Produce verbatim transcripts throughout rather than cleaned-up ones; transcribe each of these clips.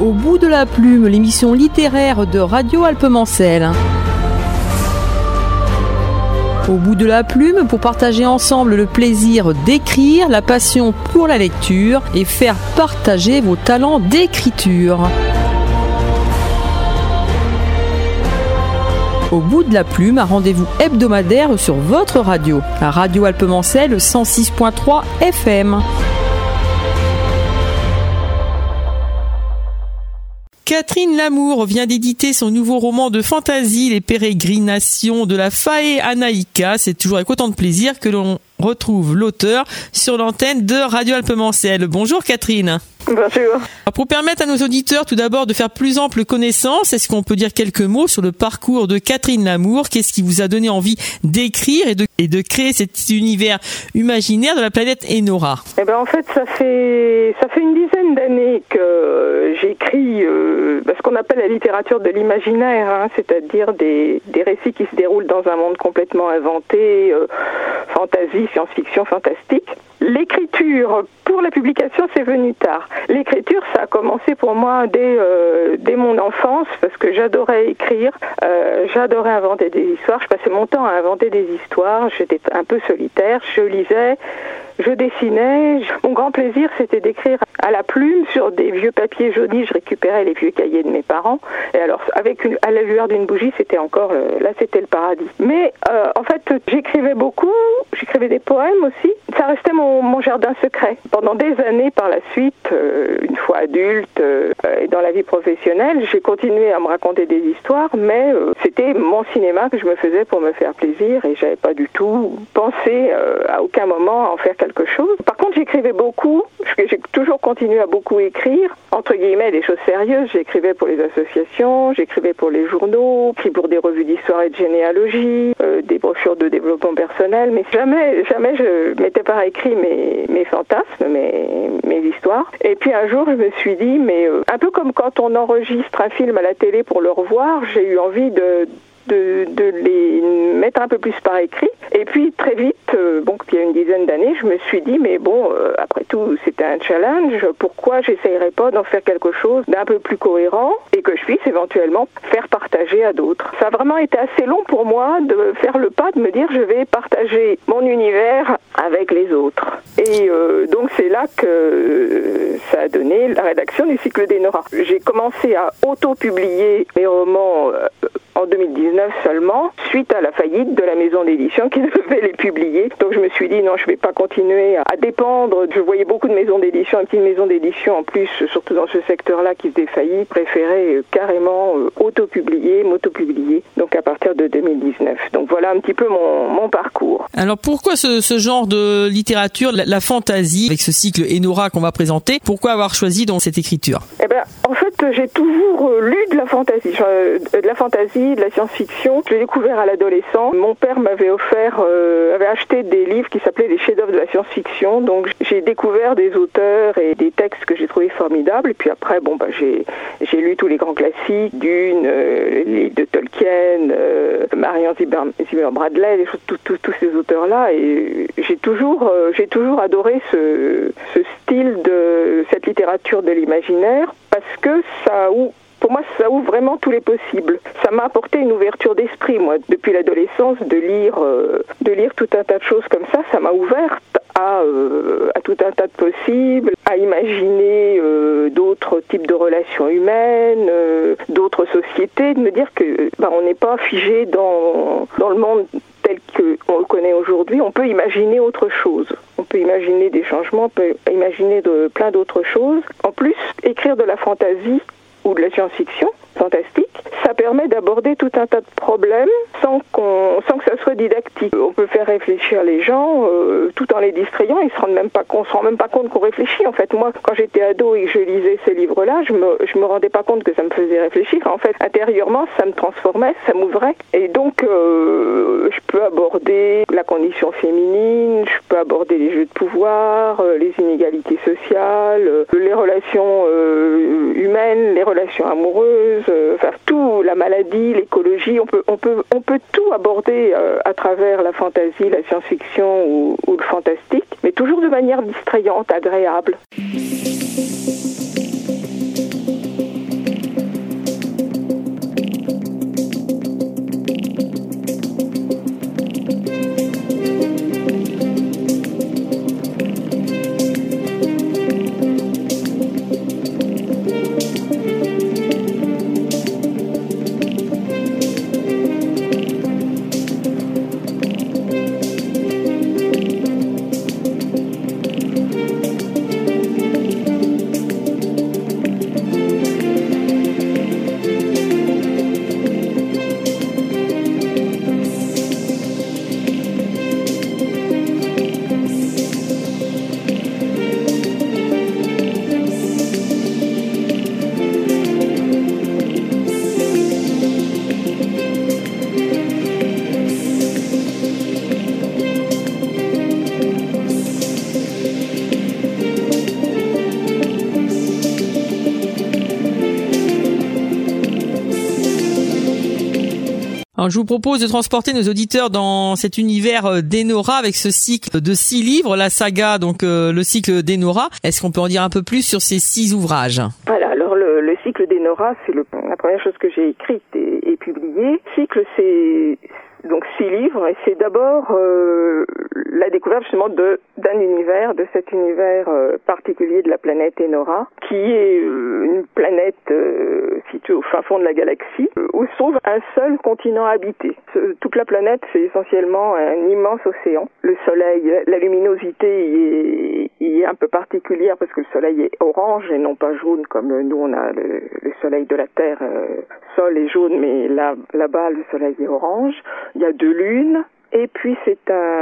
Au bout de la plume, l'émission littéraire de Radio Alpemancel. Au bout de la plume, pour partager ensemble le plaisir d'écrire, la passion pour la lecture et faire partager vos talents d'écriture. Au bout de la plume, un rendez-vous hebdomadaire sur votre radio, à Radio Alpemancel cent six point trois F M. Catherine Lamour vient d'éditer son nouveau roman de fantasy, Les pérégrinations de la Fae Anaïka. C'est toujours avec autant de plaisir que l'on retrouve l'auteur sur l'antenne de Radio Alpemancel. Bonjour Catherine. Bonjour. Pour permettre à nos auditeurs tout d'abord de faire plus ample connaissance, est-ce qu'on peut dire quelques mots sur le parcours de Catherine Lamour? Qu'est-ce qui vous a donné envie d'écrire et de, et de créer cet univers imaginaire de la planète Enora? Eh ben en fait, ça fait ça fait une dizaine d'années que j'écris euh, ce qu'on appelle la littérature de l'imaginaire, hein, c'est-à-dire des, des récits qui se déroulent dans un monde complètement inventé, euh, fantasy, science-fiction, fantastique. L'écriture pour la publication, c'est venu tard. L'écriture, ça a commencé pour moi dès, euh, dès mon enfance, parce que j'adorais écrire, euh, j'adorais inventer des histoires, je passais mon temps à inventer des histoires, j'étais un peu solitaire, je lisais, je dessinais. Mon grand plaisir, c'était d'écrire à la plume sur des vieux papiers jaunis. Je récupérais les vieux cahiers de mes parents. Et alors, avec une, à la lueur d'une bougie, c'était encore, là, c'était le paradis. Mais euh, en fait, j'écrivais beaucoup. J'écrivais des poèmes aussi. Ça restait mon, mon jardin secret. Pendant des années, par la suite, euh, une fois adulte euh, et dans la vie professionnelle, j'ai continué à me raconter des histoires, mais euh, c'était mon cinéma que je me faisais pour me faire plaisir et j'avais pas du tout pensé euh, à aucun moment à en faire quelque chose. Par contre, j'écrivais beaucoup, j'ai toujours continué à beaucoup écrire, entre guillemets, des choses sérieuses. J'écrivais pour les associations, j'écrivais pour les journaux, j'écrivais pour des revues d'histoire et de généalogie, euh, des brochures de développement personnel, mais jamais, jamais je mettais par écrit mes, mes fantasmes, mes, mes histoires. Et puis un jour, je me suis dit, mais euh, un peu comme quand on enregistre un film à la télé pour le revoir, j'ai eu envie de De, de les mettre un peu plus par écrit. Et puis très vite, euh, bon, il y a une dizaine d'années, je me suis dit, mais bon, euh, après tout, c'était un challenge, pourquoi j'essayerais pas d'en faire quelque chose d'un peu plus cohérent et que je puisse éventuellement faire partager à d'autres. Ça a vraiment été assez long pour moi de faire le pas, de me dire, je vais partager mon univers avec les autres. Et euh, donc c'est là que euh, ça a donné la rédaction du cycle d'Enora. J'ai commencé à auto-publier mes romans euh, en deux mille dix-neuf seulement, suite à la faillite de la maison d'édition qui devait les publier. Donc je me suis dit non, je ne vais pas continuer à dépendre. Je voyais beaucoup de maisons d'édition, une petite maison d'édition en plus, surtout dans ce secteur-là qui se défaillit, préférait carrément auto-publier, m'auto-publier, donc à partir de deux mille dix-neuf. Donc voilà un petit peu mon, mon parcours. Alors pourquoi ce, ce genre de littérature, la, la fantaisie, avec ce cycle Enora qu'on va présenter, pourquoi avoir choisi dans cette écriture? Eh ben, en fait, j'ai toujours lu de la fantaisie, de la fantaisie, de la science-fiction. Je l'ai découvert à l'adolescence. Mon père m'avait offert, euh, avait acheté des livres qui s'appelaient les chefs-d'œuvre de la science-fiction. Donc j'ai découvert des auteurs et des textes que j'ai trouvés formidables. Et puis après, bon, bah, j'ai, j'ai lu tous les grands classiques, Dune, euh, les livres de Tolkien, euh, Marion Zimmer Bradley, les choses, tous tous ces auteurs-là. Et j'ai toujours, euh, j'ai toujours adoré ce, ce style de cette littérature de l'imaginaire parce que ça ouvre. Pour moi, ça ouvre vraiment tous les possibles. Ça m'a apporté une ouverture d'esprit, moi, depuis l'adolescence, de lire, euh, de lire tout un tas de choses comme ça. Ça m'a ouverte à, euh, à tout un tas de possibles, à imaginer euh, d'autres types de relations humaines, euh, d'autres sociétés, de me dire que bah, on n'est pas figé dans, dans le monde tel qu'on le connaît aujourd'hui. On peut imaginer autre chose. On peut imaginer des changements, on peut imaginer de, plein d'autres choses. En plus, écrire de la fantaisie ou de la science-fiction fantastique, ça permet d'aborder tout un tas de problèmes sans qu'on, sans que ça soit didactique. On peut faire réfléchir les gens euh, tout en les distrayant. Ils se rendent même pas, on se rend même pas compte qu'on réfléchit. En fait, moi, quand j'étais ado et que je lisais ces livres-là, je me, je me rendais pas compte que ça me faisait réfléchir. En fait, intérieurement, ça me transformait, ça m'ouvrait. Et donc, euh, je peux aborder la condition féminine, je peux aborder les jeux de pouvoir, euh, les inégalités sociales, euh, les relations euh, humaines, les relations amoureuses, euh, enfin tout, la maladie, l'écologie, on peut, on peut, on peut tout aborder euh, à travers la fantaisie, la science-fiction ou, ou le fantastique, mais toujours de manière distrayante, agréable. Alors, je vous propose de transporter nos auditeurs dans cet univers d'Enora avec ce cycle de six livres, la saga, donc euh, le cycle d'Enora. Est-ce qu'on peut en dire un peu plus sur ces six ouvrages? Voilà, alors le, le cycle d'Enora, c'est le, la première chose que j'ai écrite et, et publiée. Le cycle, c'est donc six livres, et c'est d'abord euh, la découverte justement de d'un univers, de cet univers euh, particulier de la planète Enora, qui est euh, une planète euh, située au fin fond de la galaxie, euh, où se trouve un seul continent habité. Ce, toute la planète, c'est essentiellement un immense océan. Le soleil, la luminosité y est, y est un peu particulière parce que le soleil est orange et non pas jaune comme nous on a le, le soleil de la Terre. Euh, sol est jaune, mais là, là-bas le soleil est orange. Il y a deux lunes, et puis c'est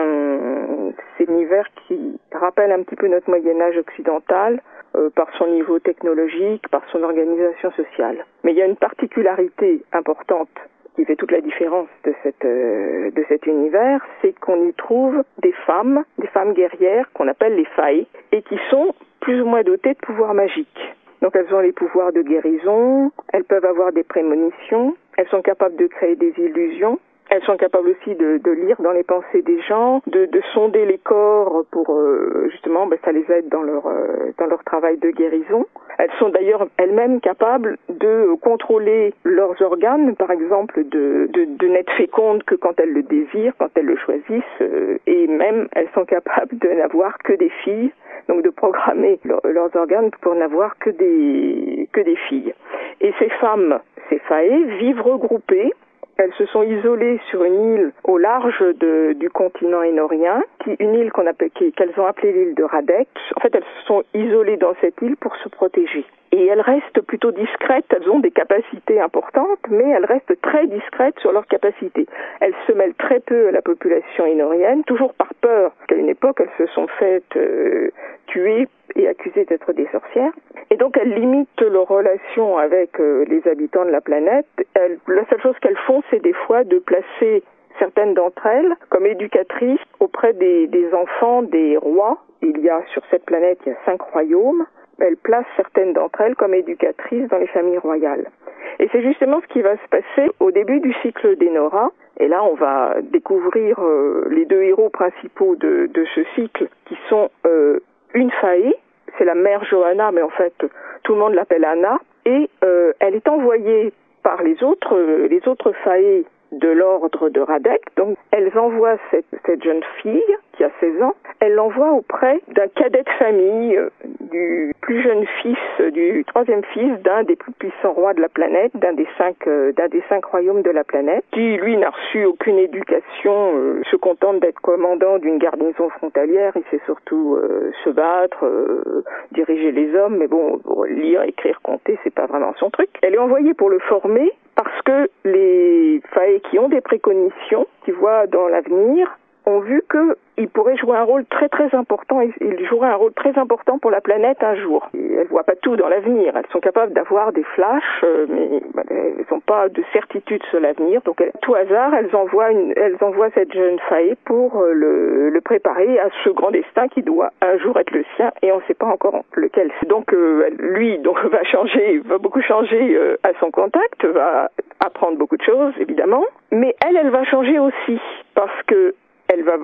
un, c'est un univers qui rappelle un petit peu notre Moyen-Âge occidental euh, par son niveau technologique, par son organisation sociale. Mais il y a une particularité importante qui fait toute la différence de cette euh, de cet univers, c'est qu'on y trouve des femmes, des femmes guerrières qu'on appelle les fae, et qui sont plus ou moins dotées de pouvoirs magiques. Donc elles ont les pouvoirs de guérison, elles peuvent avoir des prémonitions, elles sont capables de créer des illusions. Elles sont capables aussi de, de lire dans les pensées des gens, de, de sonder les corps pour euh, justement, ben, ça les aide dans leur euh, dans leur travail de guérison. Elles sont d'ailleurs elles-mêmes capables de contrôler leurs organes, par exemple de, de, de n'être fécondes que quand elles le désirent, quand elles le choisissent, euh, et même elles sont capables de n'avoir que des filles, donc de programmer leur, leurs organes pour n'avoir que des que des filles. Et ces femmes, ces fae, vivent regroupées. Elles se sont isolées sur une île au large de, du continent énorien, qui, une île qu'on appelle, qu'elles ont appelée l'île de Radek. En fait, elles se sont isolées dans cette île pour se protéger. Et elles restent plutôt discrètes, elles ont des capacités importantes, mais elles restent très discrètes sur leurs capacités. Elles se mêlent très peu à la population énorienne, toujours par peur, qu'à une époque, elles se sont faites euh, tuer et accusées d'être des sorcières. Et donc, elles limitent leurs relations avec euh, les habitants de la planète. Elles, la seule chose qu'elles font, c'est des fois de placer certaines d'entre elles comme éducatrices auprès des, des enfants des rois. Il y a, sur cette planète, il y a cinq royaumes. Elles placent certaines d'entre elles comme éducatrices dans les familles royales. Et c'est justement ce qui va se passer au début du cycle d'Enora. Et là, on va découvrir euh, les deux héros principaux de, de ce cycle, qui sont euh, une fae, c'est la mère Johanna, mais en fait, tout le monde l'appelle Anna, et euh, elle est envoyée par les autres, euh, les autres fae de l'ordre de Radek. Donc, elles envoient cette, cette jeune fille, qui a seize ans, elles l'envoient auprès d'un cadet de famille, euh, du plus jeune fils, euh, du troisième fils d'un des plus puissants rois de la planète, d'un des cinq, euh, d'un des cinq royaumes de la planète, qui, lui, n'a reçu aucune éducation, euh, se contente d'être commandant d'une garnison frontalière, il sait surtout euh, se battre, euh, diriger les hommes, mais bon, lire, écrire, compter, c'est pas vraiment son truc. Elle est envoyée pour le former, parce que les fae qui ont des préconitions, qui voient dans l'avenir, ont vu qu'il pourrait jouer un rôle très très important, il jouerait un rôle très important pour la planète un jour. Et elles ne voient pas tout dans l'avenir, elles sont capables d'avoir des flashs, mais elles n'ont pas de certitude sur l'avenir. Donc, à tout hasard, elles envoient, une, elles envoient cette jeune fae pour le, le préparer à ce grand destin qui doit un jour être le sien, et on ne sait pas encore lequel. Donc, euh, lui donc, va changer, va beaucoup changer euh, à son contact, va apprendre beaucoup de choses, évidemment, mais elle, elle va changer aussi, parce que elle va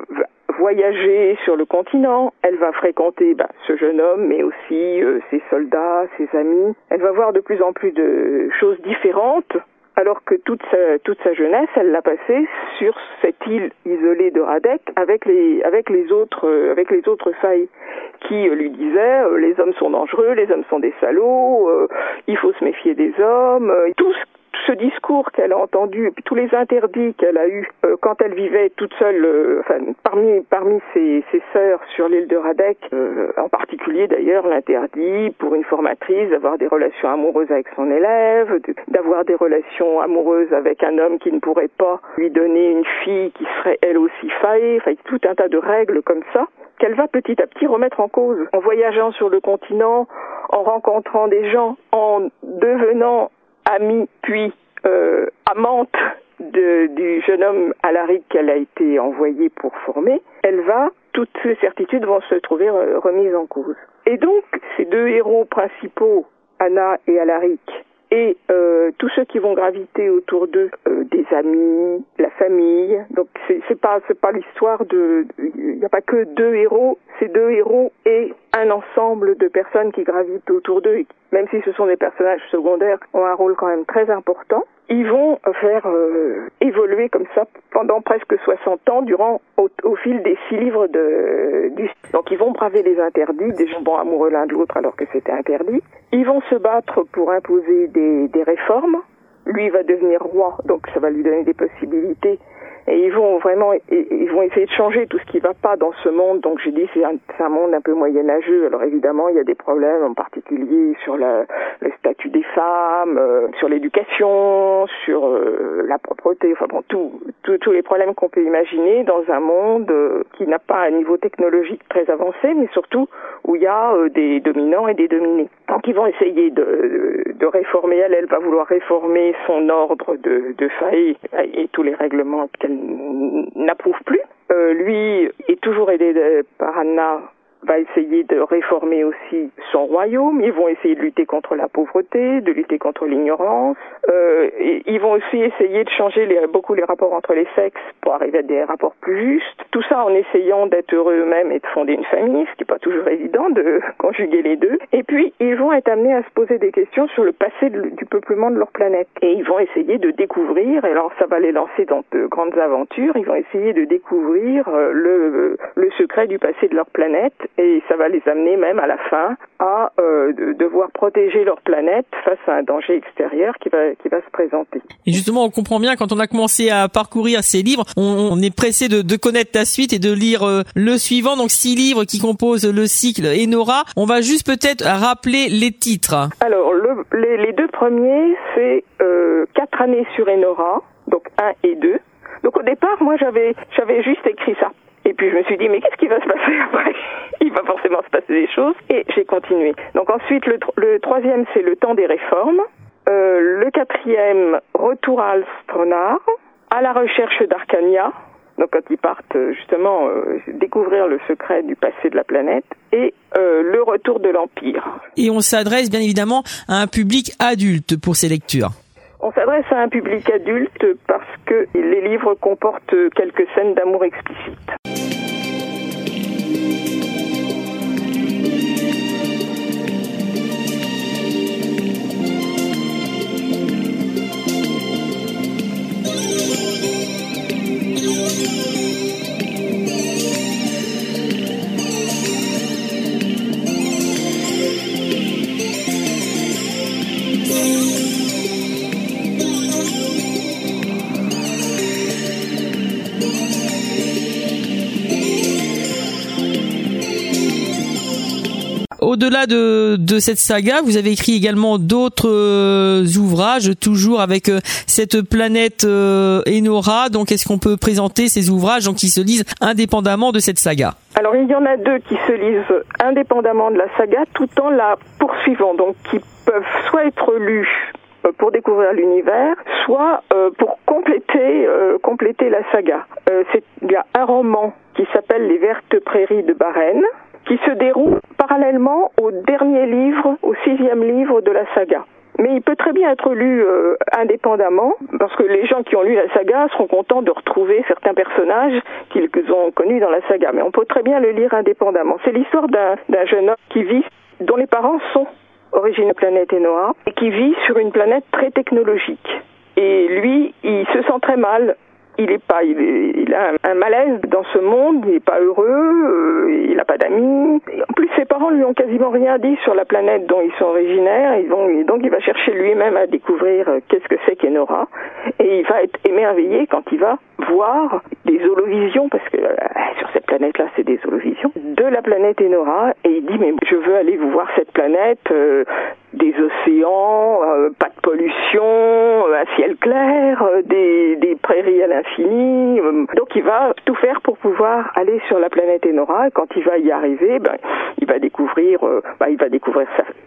voyager sur le continent, elle va fréquenter bah, ce jeune homme, mais aussi euh, ses soldats, ses amis. Elle va voir de plus en plus de choses différentes, alors que toute sa, toute sa jeunesse, elle l'a passée sur cette île isolée de Radek avec les, avec les autres, euh, avec les autres fae qui euh, lui disaient euh, les hommes sont dangereux, les hommes sont des salauds, euh, il faut se méfier des hommes, euh, tout ce ce discours qu'elle a entendu, et puis tous les interdits qu'elle a eus euh, quand elle vivait toute seule, euh, enfin parmi parmi ses, ses sœurs sur l'île de Radek, euh, en particulier d'ailleurs l'interdit pour une formatrice d'avoir des relations amoureuses avec son élève, de, d'avoir des relations amoureuses avec un homme qui ne pourrait pas lui donner une fille qui serait elle aussi fae, enfin tout un tas de règles comme ça, qu'elle va petit à petit remettre en cause, en voyageant sur le continent, en rencontrant des gens, en devenant amie, puis euh, amante de, du jeune homme Alaric qu'elle a été envoyée pour former, elle va, toutes ses certitudes vont se trouver remises en cause. Et donc, ces deux héros principaux, Anna et Alaric, et euh, tous ceux qui vont graviter autour d'eux, euh, des amis, la famille. Donc c'est, c'est pas c'est pas l'histoire de, il n'y a pas que deux héros, c'est deux héros et un ensemble de personnes qui gravitent autour d'eux, et même si ce sont des personnages secondaires, ont un rôle quand même très important. Ils vont faire euh, évoluer comme ça pendant presque soixante ans, durant au, au fil des six livres de du. Donc ils vont braver les interdits, des gens bons amoureux l'un de l'autre alors que c'était interdit. Ils vont se battre pour imposer des, des réformes. Lui va devenir roi, donc ça va lui donner des possibilités. Et ils vont vraiment, ils vont essayer de changer tout ce qui va pas dans ce monde. Donc j'ai dit c'est un, c'est un monde un peu moyenâgeux. Alors évidemment il y a des problèmes, en particulier sur la, le statut des femmes, euh, sur l'éducation, sur euh, la propreté. Enfin bon, tout, tout, tous les problèmes qu'on peut imaginer dans un monde euh, qui n'a pas un niveau technologique très avancé, mais surtout où il y a euh, des dominants et des dominés. Donc ils vont essayer de, de réformer. Elle, elle va vouloir réformer son ordre de, de failles et tous les règlements qu'elle n'approuve plus. Euh, lui est toujours aidé de, par Anna, va essayer de réformer aussi son royaume. Ils vont essayer de lutter contre la pauvreté, de lutter contre l'ignorance. Euh, et ils vont aussi essayer de changer les, beaucoup les rapports entre les sexes pour arriver à des rapports plus justes. Tout ça en essayant d'être heureux eux-mêmes et de fonder une famille, ce qui n'est pas toujours évident de conjuguer les deux. Et puis, ils vont être amenés à se poser des questions sur le passé de, du peuplement de leur planète. Et ils vont essayer de découvrir, et alors ça va les lancer dans de grandes aventures, ils vont essayer de découvrir euh, le, le secret du passé de leur planète. Et ça va les amener même à la fin à euh, de, devoir protéger leur planète face à un danger extérieur qui va qui va se présenter. Et justement, on comprend bien, quand on a commencé à parcourir ces livres, on, on est pressé de, de connaître la suite et de lire euh, le suivant. Donc six livres qui composent le cycle Enora. On va juste peut-être rappeler les titres. Alors le, les, les deux premiers, c'est euh, quatre années sur Enora, donc un et deux. Donc au départ, moi j'avais j'avais juste écrit ça. Et puis je me suis dit, mais qu'est-ce qui va se passer après? Il va forcément se passer des choses. Et j'ai continué. Donc ensuite, le, le troisième, c'est le temps des réformes. Euh, le quatrième, retour à Alstronar, à la recherche d'Arcania. Donc quand ils partent justement euh, découvrir le secret du passé de la planète. Et euh, le retour de l'Empire. Et on s'adresse bien évidemment à un public adulte pour ces lectures. On s'adresse à un public adulte parce que les livres comportent quelques scènes d'amour explicites. Au-delà de, de cette saga, vous avez écrit également d'autres euh, ouvrages, toujours avec euh, cette planète euh, Enora. Donc, est-ce qu'on peut présenter ces ouvrages donc, qui se lisent indépendamment de cette saga? Alors, il y en a deux qui se lisent indépendamment de la saga, tout en la poursuivant, donc qui peuvent soit être lus pour découvrir l'univers, soit euh, pour compléter euh, compléter la saga. Euh, c'est, il y a un roman qui s'appelle Les Vertes Prairies de Barren, qui se déroule parallèlement au dernier livre, au sixième livre de la saga. Mais il peut très bien être lu euh, indépendamment, parce que les gens qui ont lu la saga seront contents de retrouver certains personnages qu'ils ont connus dans la saga. Mais on peut très bien le lire indépendamment. C'est l'histoire d'un, d'un jeune homme qui vit, dont les parents sont origine de la planète Enora, et qui vit sur une planète très technologique. Et lui, il se sent très mal. Il est pas, il, est, il a un, un malaise dans ce monde, il n'est pas heureux, euh, il n'a pas d'amis. Et en plus, ses parents lui ont quasiment rien dit sur la planète dont ils sont originaires. Ils vont, et donc, il va chercher lui-même à découvrir euh, qu'est-ce que c'est qu'Enora. Et il va être émerveillé quand il va voir des holovisions, parce que euh, sur cette planète-là, c'est des holovisions, de la planète Enora. Et il dit, mais je veux aller vous voir cette planète, euh, des océans, euh, pas de pollution, euh, un ciel clair, euh, des, des prairies à l'infini. Euh, donc il va tout faire pour pouvoir aller sur la planète Enora. Et quand il va y arriver, ben, il va découvrir, euh, ben, il va découvrir sa,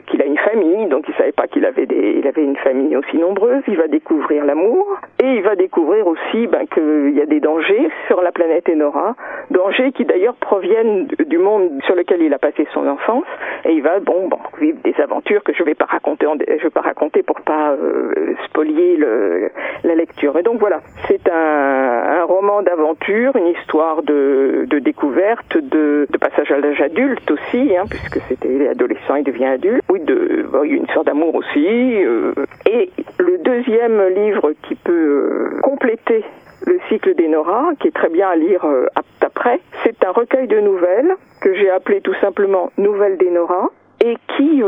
qu'il a une famille, donc il savait pas qu'il avait des, il avait une famille aussi nombreuse. Il va découvrir l'amour et il va découvrir aussi ben, qu'il y a des dangers sur la planète Enora, dangers qui d'ailleurs proviennent du monde sur lequel il a passé son enfance. Et il va bon, bon vivre des aventures que je vais pas raconter, en, je vais pas raconter pour pas euh, spolier le, la lecture. Et donc voilà, c'est un, un roman d'aventure, une histoire de, de découverte, de, de passage à l'âge adulte aussi, hein, puisque c'était adolescent, il devient adulte. Oui, de, bon, il y a une histoire d'amour aussi. Euh, et le deuxième livre qui peut euh, compléter le cycle d'Enora, qui est très bien à lire euh, après, c'est un recueil de nouvelles que j'ai appelé tout simplement Nouvelles d'Enora, et qui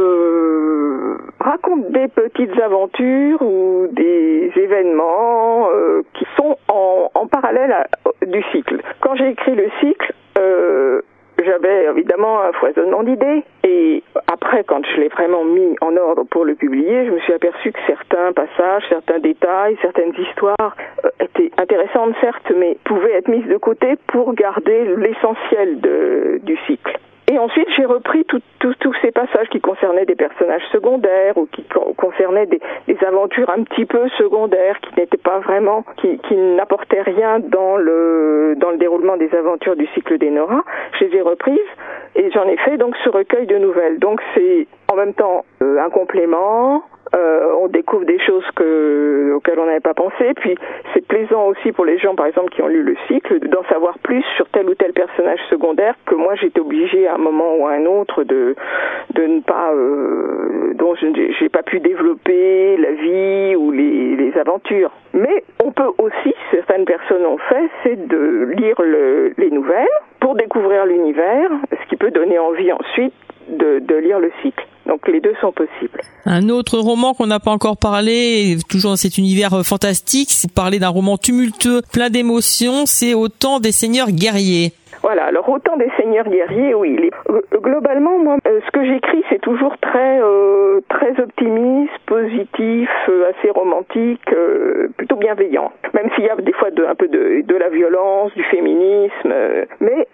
euh, raconte des petites aventures ou des événements euh, qui sont en, en parallèle à, du cycle. Quand j'ai écrit le cycle, euh, j'avais évidemment un foisonnement d'idées, et après, quand je l'ai vraiment mis en ordre pour le publier, je me suis aperçu que certains passages, certains détails, certaines histoires euh, étaient intéressantes certes, mais pouvaient être mises de côté pour garder l'essentiel de, du cycle. Et ensuite, j'ai repris tous tout, tout ces passages qui concernaient des personnages secondaires ou qui co- concernaient des, des aventures un petit peu secondaires qui n'étaient pas vraiment, qui, qui n'apportaient rien dans le dans le déroulement des aventures du cycle d'Enora. Je les ai reprises et j'en ai fait donc ce recueil de nouvelles. Donc c'est en même temps euh, un complément. Euh, on découvre des choses que, auxquelles on n'avait pas pensé, puis c'est plaisant aussi pour les gens par exemple qui ont lu le cycle d'en savoir plus sur tel ou tel personnage secondaire que moi j'étais obligée à un moment ou à un autre de de ne pas euh, dont je j'ai pas pu développer la vie ou les, les aventures. Mais on peut aussi, certaines personnes ont fait, c'est de lire le, les nouvelles pour découvrir l'univers, ce qui peut donner envie ensuite de, de lire le cycle. Donc les deux sont possibles. Un autre roman qu'on n'a pas encore parlé, toujours dans cet univers fantastique, c'est parler d'un roman tumultueux, plein d'émotions, c'est Au temps des seigneurs guerriers. Voilà, alors Au temps des seigneurs guerriers, oui. Les, globalement, moi, euh, ce que j'écris, c'est toujours très euh, très optimiste, positif, euh, assez romantique, euh, plutôt bienveillant. Même s'il y a des fois de, un peu de, de la violence, du féminisme, euh, mais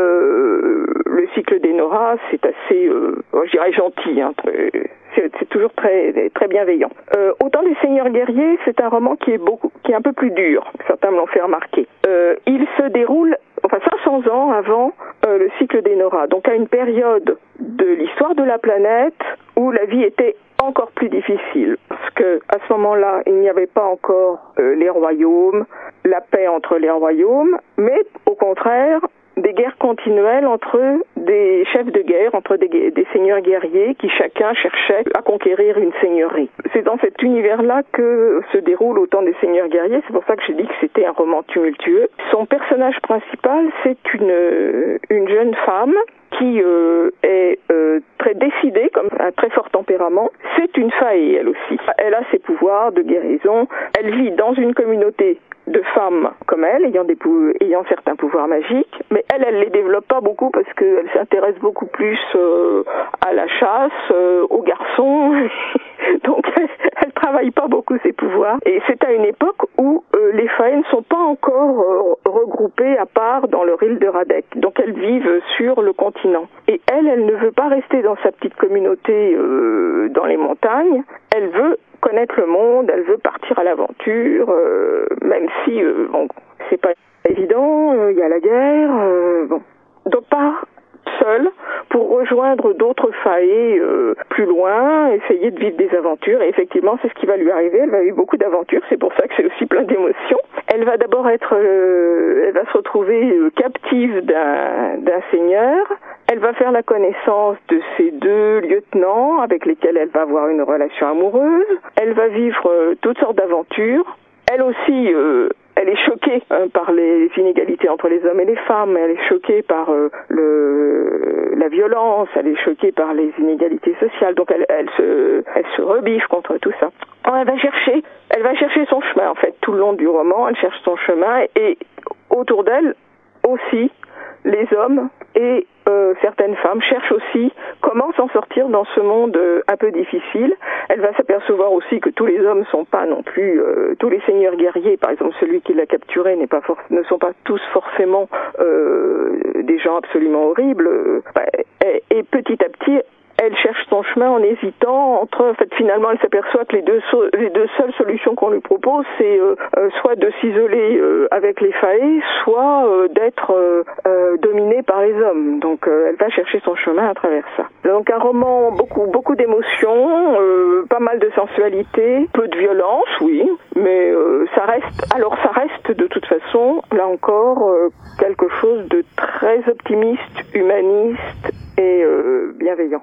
euh, le cycle d'Enora, c'est assez, euh, je dirais gentil, hein, très, c'est, c'est toujours très très bienveillant. Euh, Au temps des seigneurs guerriers, c'est un roman qui est beaucoup, qui est un peu plus dur. Certains me l'ont fait remarquer. Euh, il se déroule enfin cinq cents ans avant euh, le cycle d'Enora, donc à une période de l'histoire de la planète où la vie était encore plus difficile, parce que à ce moment-là, il n'y avait pas encore euh, les royaumes, la paix entre les royaumes, mais au contraire, des guerres continuelles entre des chefs de guerre, entre des, des seigneurs guerriers qui chacun cherchait à conquérir une seigneurie. C'est dans cet univers-là que se déroule Au temps des seigneurs guerriers, c'est pour ça que j'ai dit que c'était un roman tumultueux. Son personnage principal, c'est une, une jeune femme qui euh, est euh, très décidée, comme un très fort tempérament. C'est une fae, elle aussi. Elle a ses pouvoirs de guérison. Elle vit dans une communauté de femmes comme elle, ayant, des pou- ayant certains pouvoirs magiques, mais elle, elle les développe pas beaucoup parce qu'elle s'intéresse beaucoup plus euh, à la chasse, euh, aux garçons, donc elle, elle travaille pas beaucoup ses pouvoirs. Et c'est à une époque où euh, les fae ne sont pas encore euh, regroupées à part dans leur île de Radek, donc elles vivent sur le continent. Et elle, elle ne veut pas rester dans sa petite communauté euh, dans les montagnes, elle veut connaître le monde, elle veut partir à l'aventure, euh, même si euh, bon, c'est pas évident, il euh, y a la guerre, euh, bon. Donc part seule pour rejoindre d'autres fae euh, plus loin, essayer de vivre des aventures, et effectivement c'est ce qui va lui arriver. Elle va vivre beaucoup d'aventures, c'est pour ça que c'est aussi plein d'émotions. Elle va d'abord être, euh, elle va se retrouver euh, captive d'un, d'un seigneur. Elle va faire la connaissance de ses deux lieutenants avec lesquels elle va avoir une relation amoureuse. Elle va vivre euh, toutes sortes d'aventures. Elle aussi, euh, elle est choquée hein, par les inégalités entre les hommes et les femmes. Elle est choquée par euh, le, la violence. Elle est choquée par les inégalités sociales. Donc elle, elle se, elle se rebiffe contre tout ça. Alors, elle va chercher, elle va chercher son chemin en fait tout le long du roman. Elle cherche son chemin et autour d'elle aussi les hommes et euh, certaines femmes cherchent aussi comment s'en sortir dans ce monde euh, un peu difficile. Elle va s'apercevoir aussi que tous les hommes sont pas non plus euh, tous les seigneurs guerriers, par exemple celui qui l'a capturé n'est pas for- ne sont pas tous forcément euh, des gens absolument horribles. Euh, et, et petit à petit, elle cherche son chemin en hésitant entre, en fait, finalement, elle s'aperçoit que les deux, so- les deux seules solutions qu'on lui propose, c'est euh, euh, soit de s'isoler euh, avec les Fae, soit euh, d'être euh, euh, dominée par les hommes. Donc, euh, elle va chercher son chemin à travers ça. Donc, un roman, beaucoup, beaucoup d'émotions, euh, pas mal de sensualité, peu de violence, oui, mais euh, ça reste, alors ça reste de toute façon, là encore, euh, quelque chose de très optimiste, humaniste et euh, bienveillant.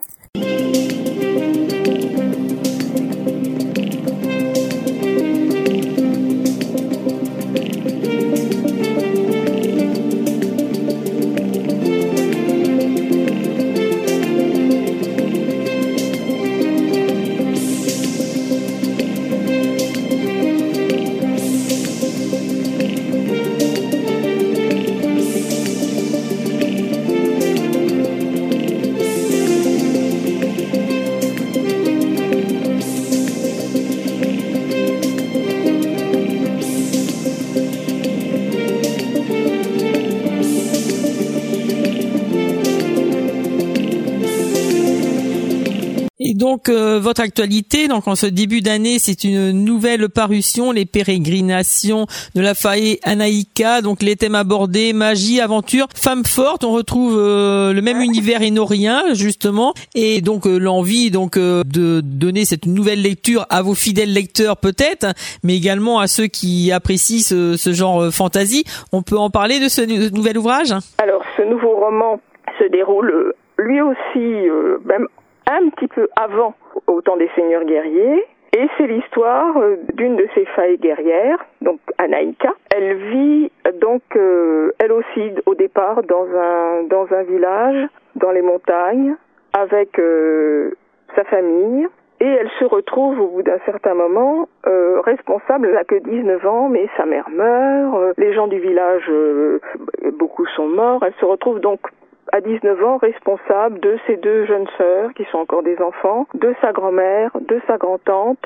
Et donc euh, votre actualité, donc en ce début d'année, c'est une nouvelle parution, les pérégrinations de la Fae Anaïka. Donc les thèmes abordés, magie, aventure, femme forte. On retrouve euh, le même univers énorien justement, et donc euh, l'envie donc euh, de donner cette nouvelle lecture à vos fidèles lecteurs peut-être, mais également à ceux qui apprécient ce, ce genre euh, fantasy. On peut en parler de ce n- nouvel ouvrage? Alors ce nouveau roman se déroule euh, lui aussi euh, même un petit peu avant au temps des seigneurs guerriers, et c'est l'histoire euh, d'une de ces failles guerrières, donc Anaïka. Elle vit donc euh, elle aussi au départ dans un dans un village dans les montagnes avec euh, sa famille, et elle se retrouve au bout d'un certain moment euh, responsable. Elle n'a que dix-neuf ans, mais sa mère meurt, euh, les gens du village euh, beaucoup sont morts. Elle se retrouve donc à dix-neuf ans, responsable de ses deux jeunes sœurs, qui sont encore des enfants, de sa grand-mère, de sa grand-tante,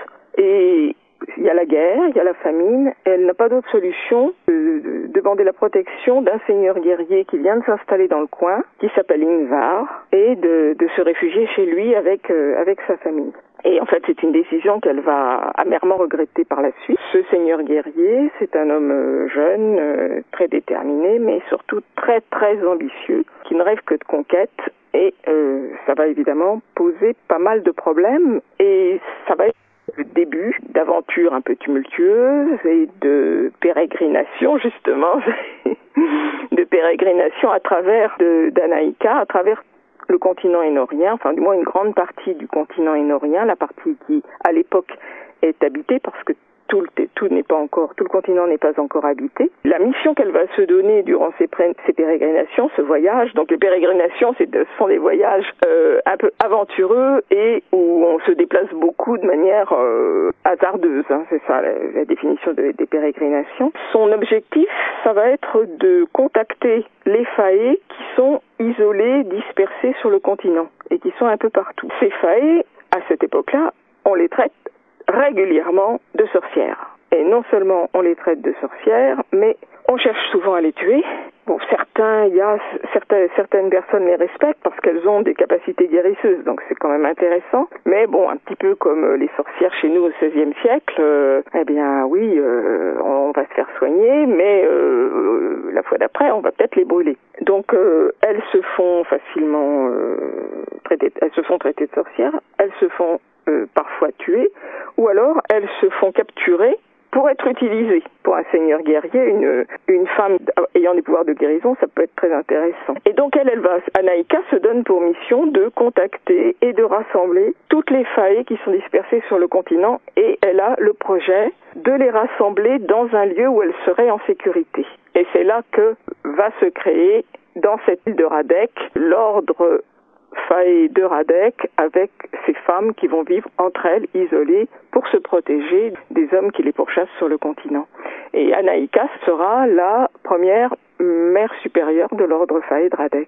et il y a la guerre, il y a la famine, et elle n'a pas d'autre solution que de demander la protection d'un seigneur guerrier qui vient de s'installer dans le coin, qui s'appelle Ingvar, et de, de se réfugier chez lui avec, euh, avec sa famille. Et en fait, c'est une décision qu'elle va amèrement regretter par la suite. Ce seigneur guerrier, c'est un homme euh, jeune, euh, très déterminé, mais surtout très très ambitieux, qui ne rêve que de conquête. Et euh, ça va évidemment poser pas mal de problèmes, et ça va être le début d'aventures un peu tumultueuses et de pérégrinations, justement, de pérégrinations à travers de, d'Anaïka, à travers le continent énorien, enfin du moins une grande partie du continent énorien, la partie qui à l'époque est habitée, parce que tout, le, tout n'est pas encore, tout le continent n'est pas encore habité. La mission qu'elle va se donner durant ces, ces pérégrinations, ce voyage, donc les pérégrinations, c'est, ce sont des voyages euh, un peu aventureux et où on se déplace beaucoup de manière euh, hasardeuse, hein, c'est ça la, la définition de, des pérégrinations. Son objectif, ça va être de contacter les Fae qui sont isolés, dispersés sur le continent et qui sont un peu partout. Ces Fae, à cette époque-là, on les traite régulièrement de sorcières. Et non seulement on les traite de sorcières, mais on cherche souvent à les tuer. Bon, certains, il y a certaines, certaines personnes les respectent parce qu'elles ont des capacités guérisseuses, donc c'est quand même intéressant. Mais bon, un petit peu comme les sorcières chez nous au seizième siècle, euh, eh bien oui, euh, on va se faire soigner, mais euh, la fois d'après, on va peut-être les brûler. Donc euh, elles se font facilement euh, traiter, elles se font traiter de sorcières, elles se font euh, parfois tuer, ou alors elles se font capturer pour être utilisée. Pour un seigneur guerrier, une, une femme ayant des pouvoirs de guérison, ça peut être très intéressant. Et donc elle, elle va, Anaïka se donne pour mission de contacter et de rassembler toutes les Fae qui sont dispersées sur le continent, et elle a le projet de les rassembler dans un lieu où elles seraient en sécurité. Et c'est là que va se créer, dans cette île de Radek, l'ordre Fae de Radek, avec ces femmes qui vont vivre entre elles, isolées, pour se protéger des hommes qui les pourchassent sur le continent. Et Anaïka sera la première mère supérieure de l'ordre Fae de Radek.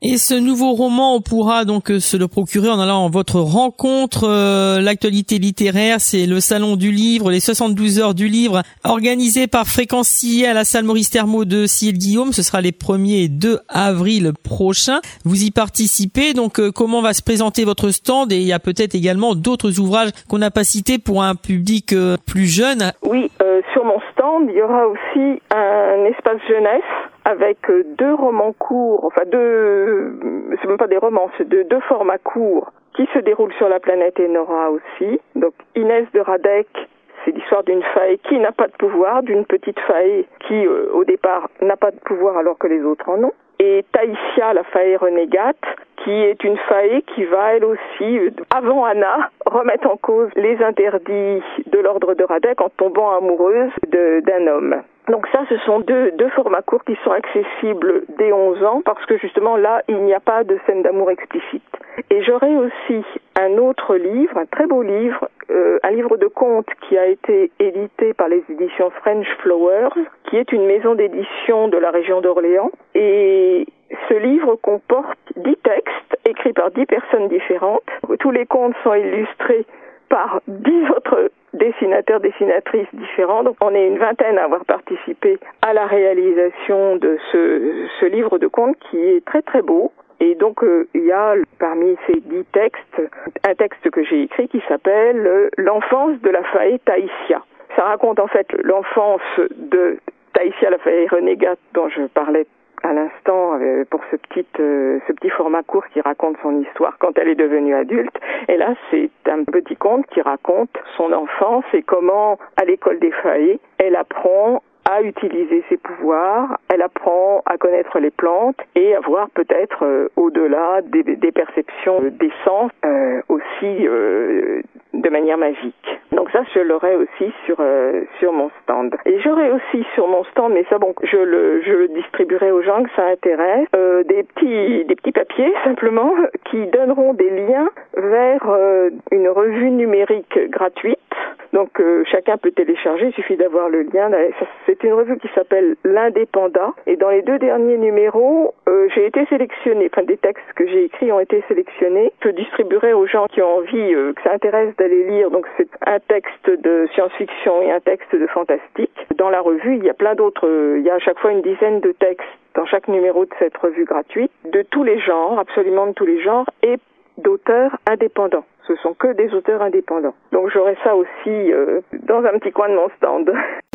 Et ce nouveau roman, on pourra donc se le procurer en allant à votre rencontre. Euh, l'actualité littéraire, c'est le Salon du Livre, les soixante-douze heures du livre, organisé par Fréquencier à la salle Maurice Thermot de Sillé-le-Guillaume. Ce sera les premier et deux avril prochains. Vous y participez, donc euh, comment va se présenter votre stand? Et il y a peut-être également d'autres ouvrages qu'on n'a pas cités pour un public euh, plus jeune. Oui, euh, sur mon stand, il y aura aussi un espace jeunesse avec deux romans courts, enfin deux, c'est même pas des romans, c'est deux, deux formats courts qui se déroulent sur la planète Enora aussi. Donc Inès de Radec, c'est l'histoire d'une fae qui n'a pas de pouvoir, d'une petite fae qui euh, au départ n'a pas de pouvoir alors que les autres en ont. Et Taïsia, la fae renégate, qui est une fae qui va elle aussi, avant Anna, remettre en cause les interdits de l'ordre de Radec en tombant amoureuse de, d'un homme. Donc ça, ce sont deux, deux formats courts qui sont accessibles dès onze ans parce que justement là, il n'y a pas de scène d'amour explicite. Et j'aurai aussi un autre livre, un très beau livre, euh, un livre de contes qui a été édité par les éditions French Flowers, qui est une maison d'édition de la région d'Orléans. Et ce livre comporte dix textes écrits par dix personnes différentes. Tous les contes sont illustrés par dix autres dessinateurs, dessinatrices différents. Donc on est une vingtaine à avoir participé à la réalisation de ce, ce livre de contes qui est très très beau. Et donc euh, il y a parmi ces dix textes un texte que j'ai écrit qui s'appelle euh, « L'enfance de la fae Taïsia ». Ça raconte en fait l'enfance de Taïsia, la fae renégate dont je parlais à l'instant euh, pour ce petit euh, ce petit format court qui raconte son histoire quand elle est devenue adulte. Et là, c'est un petit conte qui raconte son enfance et comment, à l'école des fae, elle apprend à utiliser ses pouvoirs, elle apprend à connaître les plantes et à voir peut-être euh, au-delà des, des perceptions, euh, des sens, euh, aussi euh, de manière magique. Donc ça, je l'aurai aussi sur euh, sur mon stand. Et j'aurai aussi sur mon stand, mais ça, bon, je le je le distribuerai aux gens que ça intéresse, euh, des petits des petits papiers simplement qui donneront des liens vers euh, une revue numérique gratuite. Donc euh, chacun peut télécharger, il suffit d'avoir le lien. C'est une revue qui s'appelle L'Indépendant. Et dans les deux derniers numéros, euh, j'ai été sélectionnée, enfin des textes que j'ai écrits ont été sélectionnés. Je distribuerai aux gens qui ont envie, euh, que ça intéresse d'aller lire. Donc c'est un texte de science-fiction et un texte de fantastique. Dans la revue, il y a plein d'autres, euh, il y a à chaque fois une dizaine de textes dans chaque numéro de cette revue gratuite, de tous les genres, absolument de tous les genres, et d'auteurs indépendants. Ce sont que des auteurs indépendants. Donc j'aurai ça aussi euh, dans un petit coin de mon stand.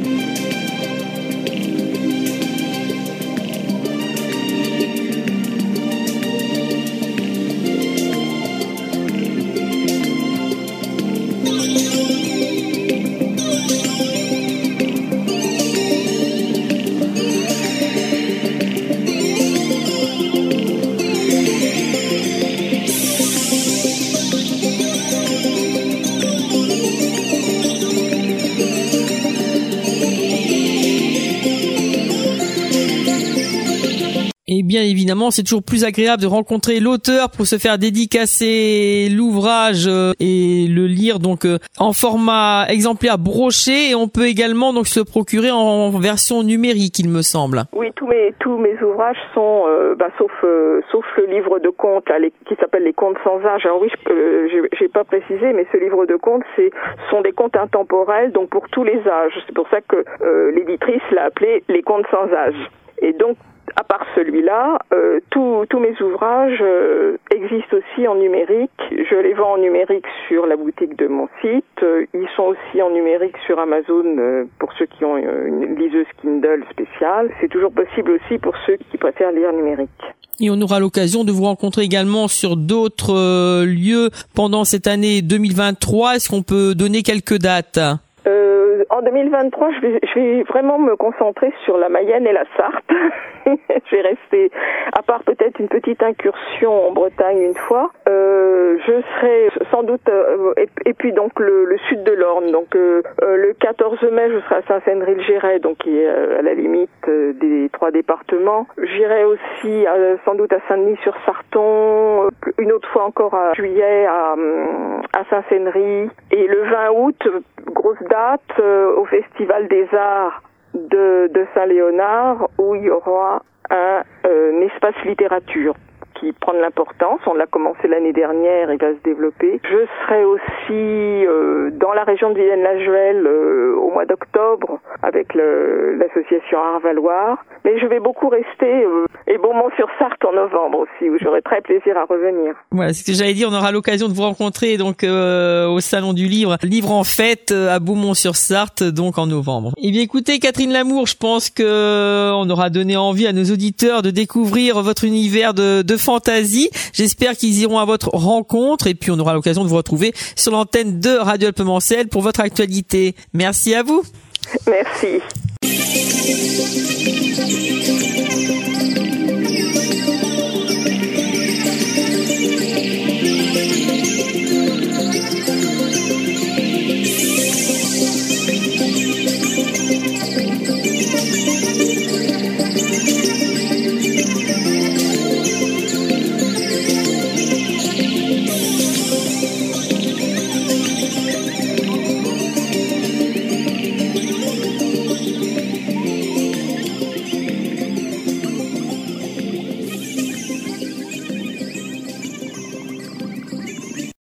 Et bien évidemment, c'est toujours plus agréable de rencontrer l'auteur pour se faire dédicacer l'ouvrage et le lire donc en format exemplaire broché. Et on peut également donc se procurer en version numérique, il me semble. Oui, tous mes tous mes ouvrages sont, euh, bah, sauf euh, sauf le livre de contes là, les, qui s'appelle Les Contes sans âge. Alors oui, je, euh, j'ai, j'ai pas précisé, mais ce livre de contes, c'est sont des contes intemporels, donc pour tous les âges. C'est pour ça que euh, l'éditrice l'a appelé Les Contes sans âge. Et donc à part celui-là, euh, tous tous mes ouvrages euh, existent aussi en numérique. Je les vends en numérique sur la boutique de mon site. Euh, ils sont aussi en numérique sur Amazon euh, pour ceux qui ont une liseuse Kindle spéciale. C'est toujours possible aussi pour ceux qui préfèrent lire numérique. Et on aura l'occasion de vous rencontrer également sur d'autres euh, lieux pendant cette année deux mille vingt-trois. Est-ce qu'on peut donner quelques dates ? Euh, en deux mille vingt-trois, je vais, je vais vraiment me concentrer sur la Mayenne et la Sarthe. Je vais rester, à part peut-être une petite incursion en Bretagne une fois. Euh, je serai sans doute, euh, et, et puis donc le, le sud de l'Orne. Donc euh, euh, le quatorze mai, je serai à Saint-Cédric-le-Géret, donc qui est euh, à la limite euh, des trois départements. J'irai aussi euh, sans doute à Saint-Denis-sur-Sarton, euh, une autre fois encore à juillet à, à Saint-Cédric. Et le vingt août, grosse date, euh, au Festival des Arts de, de Saint-Léonard, où il y aura un, euh, un espace littérature qui prend de l'importance. On l'a commencé l'année dernière, il va se développer. Je serai aussi euh, dans la région de Villaine-la-Juhel euh, au mois d'octobre avec le, l'association Arvaloir. Mais je vais beaucoup rester euh, et Beaumont-sur-Sarthe en novembre aussi, où j'aurai très plaisir à revenir. Voilà, c'est ce que j'allais dire, on aura l'occasion de vous rencontrer donc euh, au Salon du Livre, Livre en Fête à Beaumont-sur-Sarthe, donc en novembre. Eh bien écoutez Catherine Lamour, je pense que on aura donné envie à nos auditeurs de découvrir votre univers de, de fantaisie. J'espère qu'ils iront à votre rencontre et puis on aura l'occasion de vous retrouver sur l'antenne de Radio Alpemancel pour votre actualité. Merci à vous. Merci.